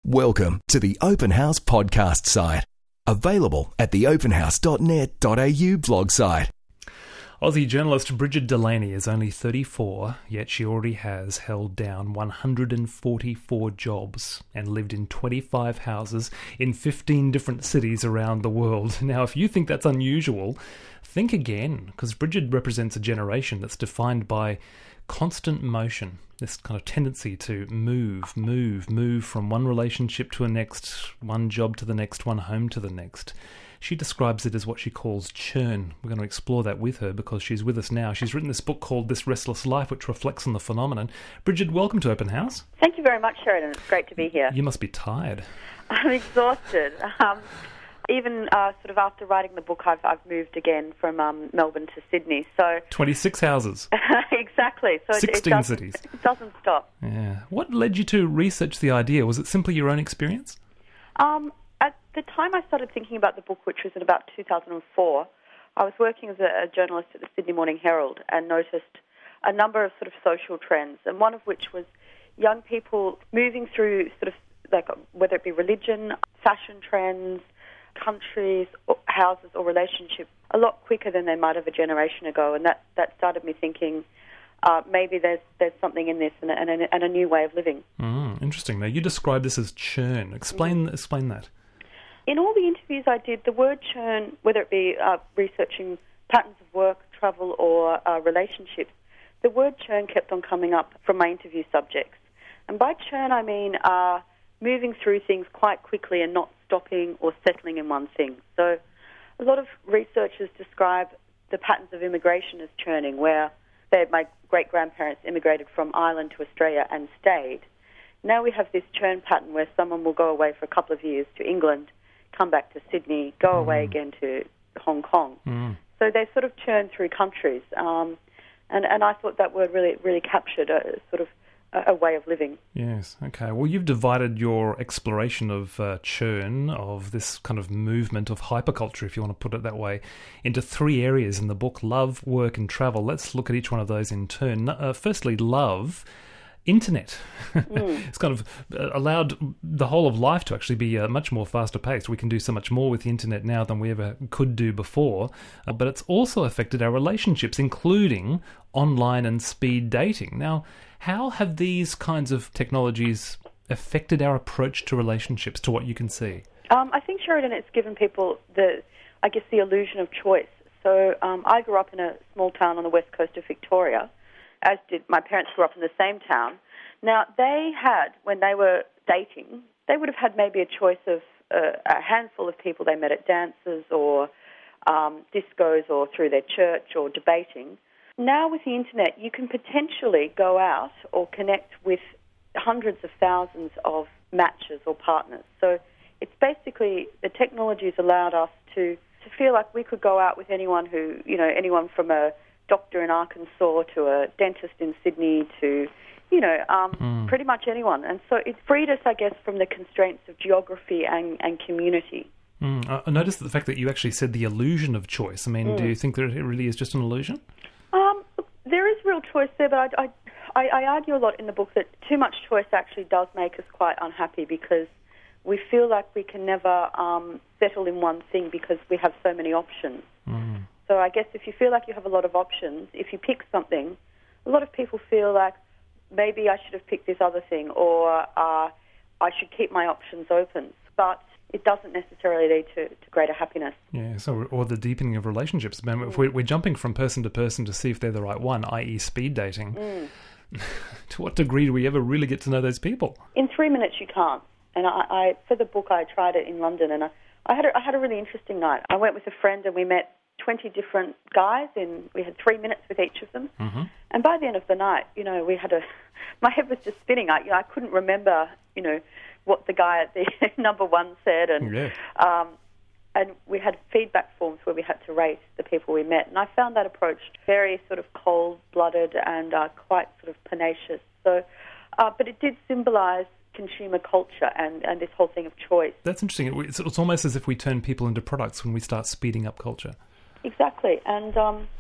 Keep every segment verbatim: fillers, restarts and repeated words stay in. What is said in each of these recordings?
Welcome to the Open House podcast site. Available at the open house dot net dot a u blog site. Aussie journalist Bridget Delaney is only thirty-four, yet she already has held down one hundred forty-four jobs and lived in twenty-five houses in fifteen different cities around the world. Now, if you think that's unusual, think again, because Bridget represents a generation that's defined by constant motion, this kind of tendency to move, move, move from one relationship to the next, one job to the next, one home to the next. She describes it as what she calls churn. We're going to explore that with her because she's with us now. She's written this book called This Restless Life, which reflects on the phenomenon. Bridget, welcome to Open House. Thank you very much, Sheridan. It's great to be here. You must be tired. I'm exhausted. Um, even uh, sort of after writing the book, I've, I've moved again from um, Melbourne to Sydney. So twenty-six houses. Exactly. So sixteen it, it cities. It doesn't stop. Yeah. What led you to research the idea? Was it simply your own experience? Um, at the time I started thinking about the book, which was in about two thousand four, I was working as a, a journalist at the Sydney Morning Herald and noticed a number of sort of social trends, and one of which was young people moving through sort of like whether it be religion, fashion trends, countries, or houses or relationships a lot quicker than they might have a generation ago, and that, that started me thinking uh, maybe there's there's something in this and a, and a, and a new way of living. Mm, interesting. Now, you describe this as churn. Explain mm-hmm. explain that. In all the interviews I did, the word churn, whether it be uh, researching patterns of work, travel, or uh, relationships, the word churn kept on coming up from my interview subjects. And by churn, I mean uh, moving through things quite quickly and not stopping or settling in one thing. So a lot of researchers describe the patterns of immigration as churning, where they, my great-grandparents immigrated from Ireland to Australia and stayed. Now we have this churn pattern where someone will go away for a couple of years to England, come back to Sydney, go mm. away again to Hong Kong. Mm. So they sort of churn through countries. Um, and, and I thought that word really, really captured a sort of a way of living. Yes, okay. Well, you've divided your exploration of uh, churn, of this kind of movement of hyperculture, if you want to put it that way, into three areas in the book: love, work and travel. Let's look at each one of those in turn. Uh, firstly, love. Internet. Mm. It's kind of uh, allowed the whole of life to actually be uh, much more faster paced. We can do so much more with the internet now than we ever could do before. Uh, but it's also affected our relationships, including online and speed dating. Now, how have these kinds of technologies affected our approach to relationships, to what you can see? Um, I think, Sheridan, it's given people the, I guess, the illusion of choice. So um, I grew up in a small town on the west coast of Victoria, as did my parents grew up in the same town. Now, they had, when they were dating, they would have had maybe a choice of uh, a handful of people they met at dances or um, discos or through their church or debating. Now with the internet, you can potentially go out or connect with hundreds of thousands of matches or partners. So it's basically, the technology has allowed us to, to feel like we could go out with anyone who, you know, anyone from a doctor in Arkansas to a dentist in Sydney to, you know, um, mm. pretty much anyone. And so it's freed us, I guess, from the constraints of geography and, and community. Mm. I noticed the fact that you actually said the illusion of choice. I mean, mm. do you think that it really is just an illusion? Um, there is real choice there, but I, I, I argue a lot in the book that too much choice actually does make us quite unhappy because we feel like we can never um, settle in one thing because we have so many options. Mm. So I guess if you feel like you have a lot of options, if you pick something, a lot of people feel like maybe I should have picked this other thing or uh, I should keep my options open. But it doesn't necessarily lead to, to greater happiness. Yeah, so or the deepening of relationships. Mm. If we're, we're jumping from person to person to see if they're the right one, that is speed dating, mm. to what degree do we ever really get to know those people? In three minutes you can't. And I, I for the book I tried it in London and I, I, had a, I had a really interesting night. I went with a friend and we met twenty different guys, and we had three minutes with each of them. Mm-hmm. And by the end of the night, you know, we had a... My head was just spinning. I, you know, I couldn't remember, you know, what the guy at the number one said. And yeah. um, and we had feedback forms where we had to rate the people we met. And I found that approach very sort of cold-blooded and uh, quite sort of pernicious. So, uh, but it did symbolise consumer culture and, and this whole thing of choice. That's interesting. It's, it's almost as if we turn people into products when we start speeding up culture. Exactly, and um,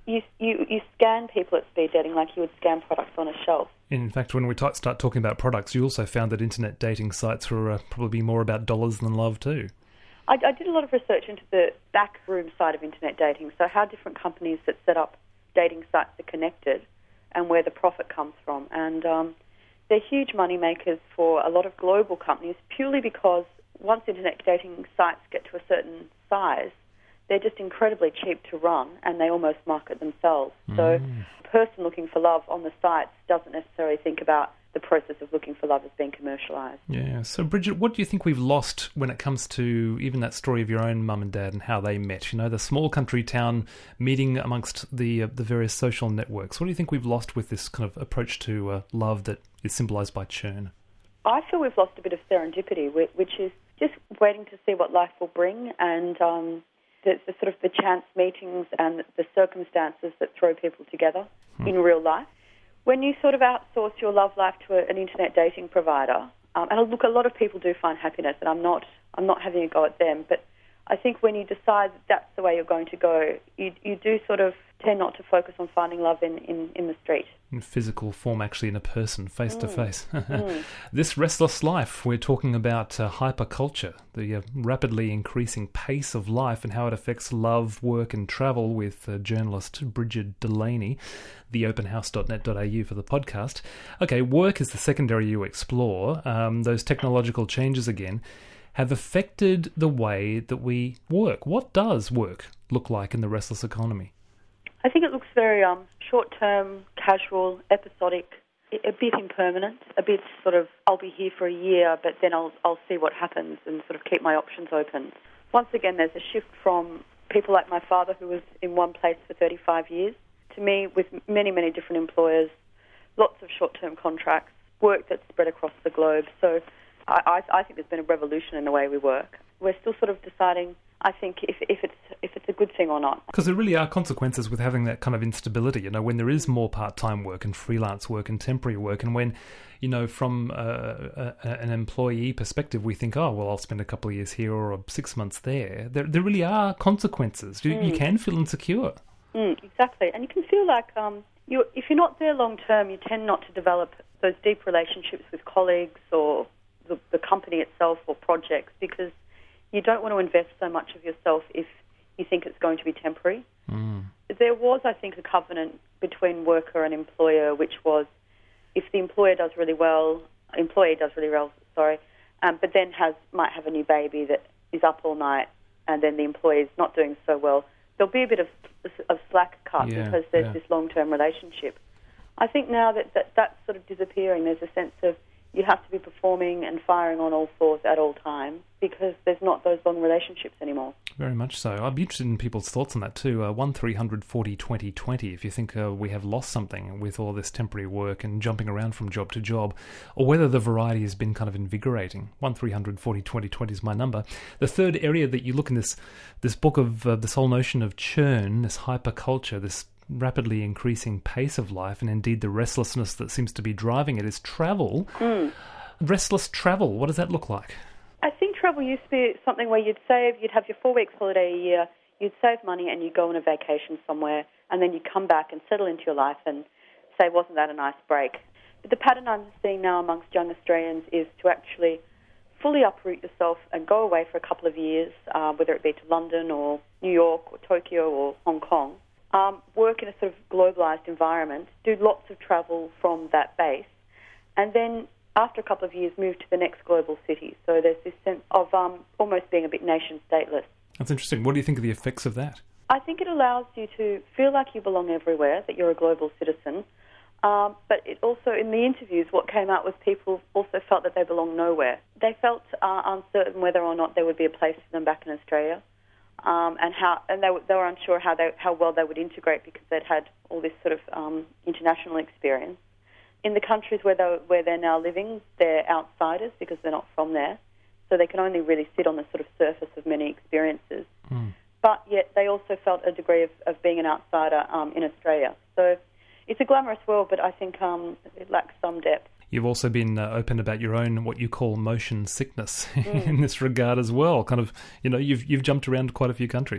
you, you, you scan people at speed dating like you would scan products on a shelf. In fact, when we t- start talking about products, you also found that internet dating sites were uh, probably more about dollars than love too. I, I did a lot of research into the backroom side of internet dating, so how different companies that set up dating sites are connected and where the profit comes from. And um, they're huge money makers for a lot of global companies purely because once internet dating sites get to a certain size, they're just incredibly cheap to run and they almost market themselves. Mm. So a person looking for love on the sites doesn't necessarily think about the process of looking for love as being commercialised. Yeah. So, Bridget, what do you think we've lost when it comes to even that story of your own mum and dad and how they met? You know, the small country town meeting amongst the uh, the various social networks. What do you think we've lost with this kind of approach to uh, love that is symbolised by churn? I feel we've lost a bit of serendipity, which is just waiting to see what life will bring, and um, the, the sort of the chance meetings and the circumstances that throw people together hmm. in real life. When you sort of outsource your love life to a, an internet dating provider, um, and look, a lot of people do find happiness, and I'm not, I'm not having a go at them, but I think when you decide that that's the way you're going to go, you, you do sort of tend not to focus on finding love in, in, in the street. In physical form, actually in a person, face mm. to face. This restless life, we're talking about uh, hyperculture, the uh, rapidly increasing pace of life and how it affects love, work and travel with uh, journalist Bridget Delaney, the open house dot net dot a u for the podcast. Okay, work is the second area you explore. Um, those technological changes again have affected the way that we work. What does work look like in the restless economy? I think it looks very um, short-term, casual, episodic, a bit impermanent, a bit sort of, I'll be here for a year, but then I'll I'll see what happens and sort of keep my options open. Once again, there's a shift from people like my father, who was in one place for thirty-five years, to me with many, many different employers, lots of short-term contracts, work that's spread across the globe. So I, I, I think there's been a revolution in the way we work. We're still sort of deciding, I think, if, if it's if it's a good thing or not. Because there really are consequences with having that kind of instability, you know, when there is more part-time work and freelance work and temporary work, and when, you know, from uh, a, an employee perspective, we think, oh, well, I'll spend a couple of years here or six months there. There, there really are consequences. You, mm. you can feel insecure. Mm, exactly. And you can feel like um, you, if you're not there long-term, you tend not to develop those deep relationships with colleagues or the, the company itself or projects, because you don't want to invest so much of yourself if you think it's going to be temporary. Mm. There was, I think, a covenant between worker and employer, which was if the employer does really well, employee does really well, sorry, um, but then has might have a new baby that is up all night, and then the employee is not doing so well, there'll be a bit of, of slack cut yeah, because there's yeah. this long-term relationship. I think now that, that that's sort of disappearing, there's a sense of you have to be performing and firing on all fours at all times because there's not those long relationships anymore. Very much so. I'd be interested in people's thoughts on that too. Uh, one three hundred forty twenty twenty, if you think uh, we have lost something with all this temporary work and jumping around from job to job, or whether the variety has been kind of invigorating. one three hundred forty twenty twenty is my number. The third area that you look in this, this book of uh, this whole notion of churn, this hyperculture, this rapidly increasing pace of life, and indeed the restlessness that seems to be driving it, is travel. Mm. Restless travel, what does that look like? I think travel used to be something where you'd save, you'd have your four weeks holiday a year, you'd save money and you'd go on a vacation somewhere, and then you'd come back and settle into your life and say, wasn't that a nice break? But the pattern I'm seeing now amongst young Australians is to actually fully uproot yourself and go away for a couple of years, uh, whether it be to London or New York or Tokyo or Hong Kong. Um, work in a sort of globalised environment, do lots of travel from that base, and then after a couple of years move to the next global city. So there's this sense of um, almost being a bit nation-stateless. That's interesting. What do you think of the effects of that? I think it allows you to feel like you belong everywhere, that you're a global citizen, um, but it also, in the interviews, what came out was people also felt that they belong nowhere. They felt uh, uncertain whether or not there would be a place for them back in Australia. Um, and how, and they, they were unsure how they, how well they would integrate because they'd had all this sort of um, international experience. In the countries where they where they're now living, they're outsiders because they're not from there, so they can only really sit on the sort of surface of many experiences. Mm. But yet they also felt a degree of, of being an outsider um, in Australia. So it's a glamorous world, but I think um, it lacks some depth. You've also been uh, open about your own, what you call motion sickness mm. in this regard as well. Kind of, you know, you've you've jumped around quite a few countries.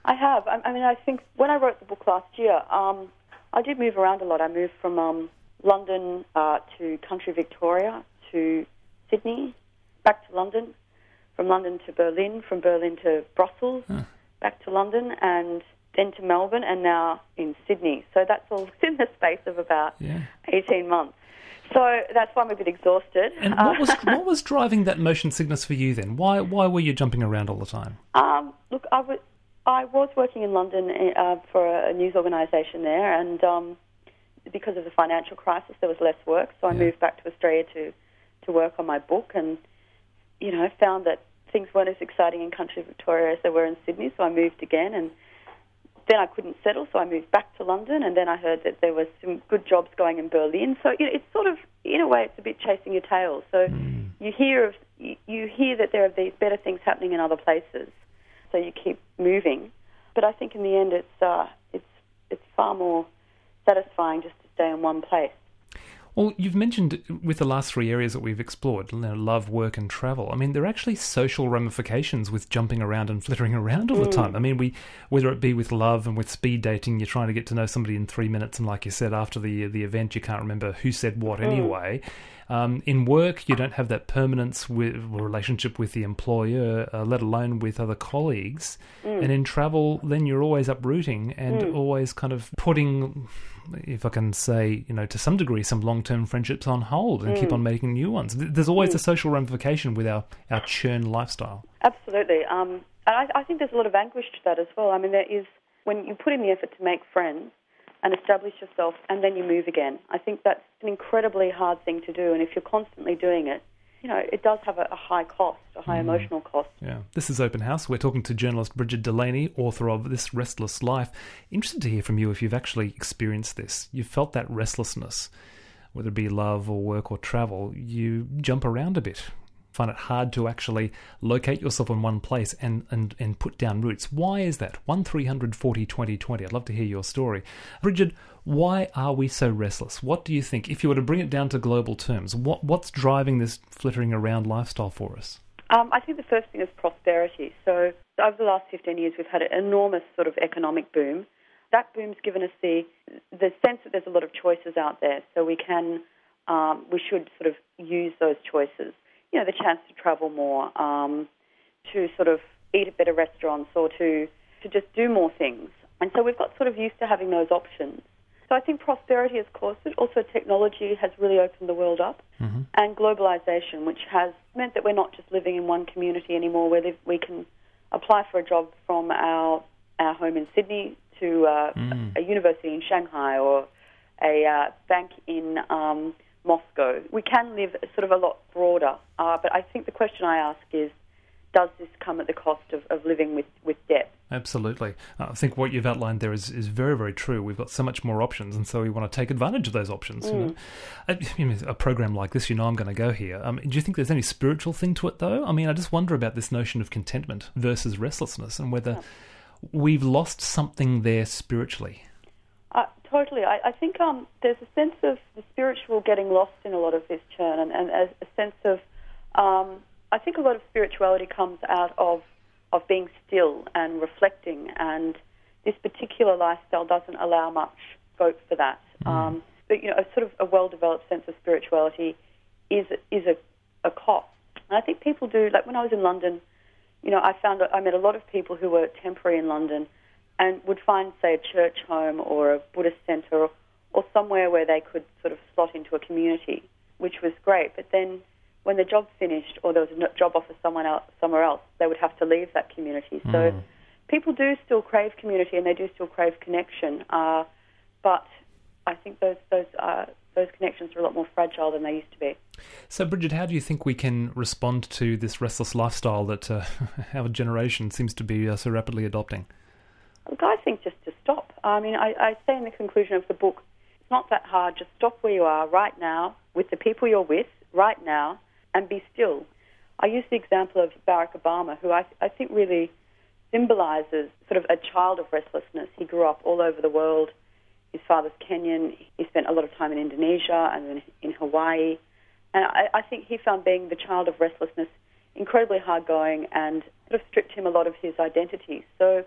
I have. I, I mean, I think when I wrote the book last year, um, I did move around a lot. I moved from um, London uh, to country Victoria, to Sydney, back to London, from London to Berlin, from Berlin to Brussels, huh. back to London, and then to Melbourne, and now in Sydney. So that's all within the space of about yeah. eighteen months. So that's why I'm a bit exhausted. And what was what was driving that motion sickness for you then? Why why were you jumping around all the time? Um, look, I was I was working in London uh, for a news organisation there, and um, because of the financial crisis, there was less work. So I yeah. moved back to Australia to to work on my book, and you know, found that things weren't as exciting in country Victoria as they were in Sydney. So I moved again, and then I couldn't settle, so I moved back to London, and then I heard that there was some good jobs going in Berlin. So you know, it's sort of, in a way, it's a bit chasing your tail. So mm. you hear of you, you hear that there are these better things happening in other places, so you keep moving. But I think in the end, it's uh, it's it's far more satisfying just to stay in one place. Well, you've mentioned with the last three areas that we've explored, you know, love, work and travel, I mean, there are actually social ramifications with jumping around and flittering around all mm. the time. I mean, we whether it be with love and with speed dating, you're trying to get to know somebody in three minutes, and like you said, after the the event, you can't remember who said what mm. anyway. Um, in work, you don't have that permanence with relationship with the employer, uh, let alone with other colleagues. Mm. And in travel, then you're always uprooting and mm. always kind of putting, if I can say, you know, to some degree, some long-term friendships on hold and mm. keep on making new ones. There's always mm. a social ramification with our, our churn lifestyle. Absolutely. Um, and I, I think there's a lot of anguish to that as well. I mean, there is, when you put in the effort to make friends and establish yourself, and then you move again. I think that's an incredibly hard thing to do, and if you're constantly doing it, you know, it does have a, a high cost, a high mm. emotional cost. Yeah. This is Open House. We're talking to journalist Bridget Delaney, author of This Restless Life. Interested to hear from you if you've actually experienced this. You've felt that restlessness, whether it be love or work or travel. You jump around a bit. Find it hard to actually locate yourself in one place and, and, and put down roots. Why is that? one three hundred forty twenty twenty. I'd love to hear your story. Bridget, why are we so restless? What do you think, if you were to bring it down to global terms, what what's driving this flittering around lifestyle for us? Um, I think the first thing is prosperity. So over the last fifteen years, we've had an enormous sort of economic boom. That boom's given us the the sense that there's a lot of choices out there, so we can um, we should sort of use those choices. You know, the chance to travel more, um, to sort of eat at better restaurants, or to, to just do more things. And so we've got sort of used to having those options. So I think prosperity has caused it. Also, technology has really opened the world up, mm-hmm. and globalization, which has meant that we're not just living in one community anymore. We live, we can apply for a job from our our home in Sydney to uh, mm. a university in Shanghai, or a uh, bank in Um, Moscow. We can live sort of a lot broader, uh, but I think the question I ask is, does this come at the cost of, of living with, with depth? Absolutely. I think what you've outlined there is, is very, very true. We've got so much more options, and so we want to take advantage of those options. Mm. You know? a, you know, a program like this, you know I'm going to go here. Um, do you think there's any spiritual thing to it, though? I mean, I just wonder about this notion of contentment versus restlessness, and whether yeah. we've lost something there spiritually. Uh, totally. I, I think um, there's a sense of the spiritual getting lost in a lot of this churn, and, and a, a sense of, um, I think a lot of spirituality comes out of, of being still and reflecting, and this particular lifestyle doesn't allow much scope for that. Mm. Um, but, you know, a sort of a well-developed sense of spirituality is, is a, a cost. And I think people do, like when I was in London, you know, I found I met a lot of people who were temporary in London, and would find, say, a church home or a Buddhist centre, or, or somewhere where they could sort of slot into a community, which was great. But then when the job finished, or there was a job offer someone else, somewhere else, they would have to leave that community. Mm. So people do still crave community, and they do still crave connection, uh, but I think those those uh, those connections are a lot more fragile than they used to be. So, Bridget, how do you think we can respond to this restless lifestyle that uh, our generation seems to be uh, so rapidly adopting? Look, I think just to stop. I mean, I, I say in the conclusion of the book, it's not that hard. Just stop where you are right now with the people you're with right now and be still. I use the example of Barack Obama, who I, I think really symbolises sort of a child of restlessness. He grew up all over the world. His father's Kenyan. He spent a lot of time in Indonesia and then in Hawaii. And I, I think he found being the child of restlessness incredibly hard going, and sort of stripped him a lot of his identity. So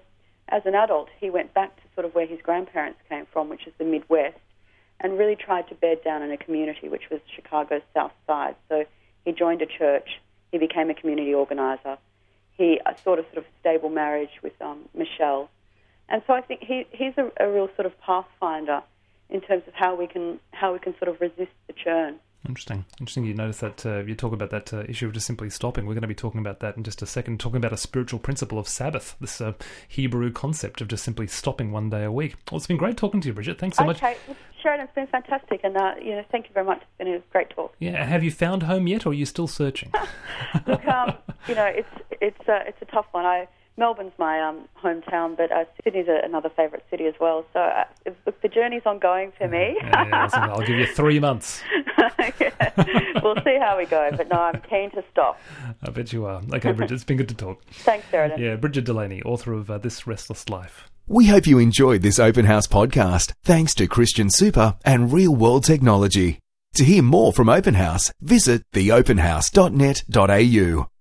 as an adult, he went back to sort of where his grandparents came from, which is the Midwest, and really tried to bed down in a community, which was Chicago's South Side. So he joined a church. He became a community organizer. He uh, sort of sort of stable marriage with um, Michelle. And so I think he, he's a, a real sort of pathfinder in terms of how we can how we can sort of resist the churn. Interesting. Interesting you notice that uh, you talk about that uh, issue of just simply stopping. We're going to be talking about that in just a second, talking about a spiritual principle of Sabbath, this uh, Hebrew concept of just simply stopping one day a week. Well, it's been great talking to you, Bridget. Thanks so much. Okay, Sheridan, it's been fantastic, and uh, you know, thank you very much. It's been a great talk. Yeah, have you found home yet, or are you still searching? Look, um, you know, it's it's uh, it's a tough one. I Melbourne's my um, hometown, but uh, Sydney's a, another favourite city as well. So uh, look, the journey's ongoing for me. yeah, yeah, listen, I'll give you three months. yeah. We'll see how we go, but no, I'm keen to stop. I bet you are. Okay, Bridget, it's been good to talk. Thanks, Sheridan. Yeah, Bridget Delaney, author of uh, This Restless Life. We hope you enjoyed this Open House podcast, thanks to Christian Super and Real World Technology. To hear more from Open House, visit the open house dot net dot a u.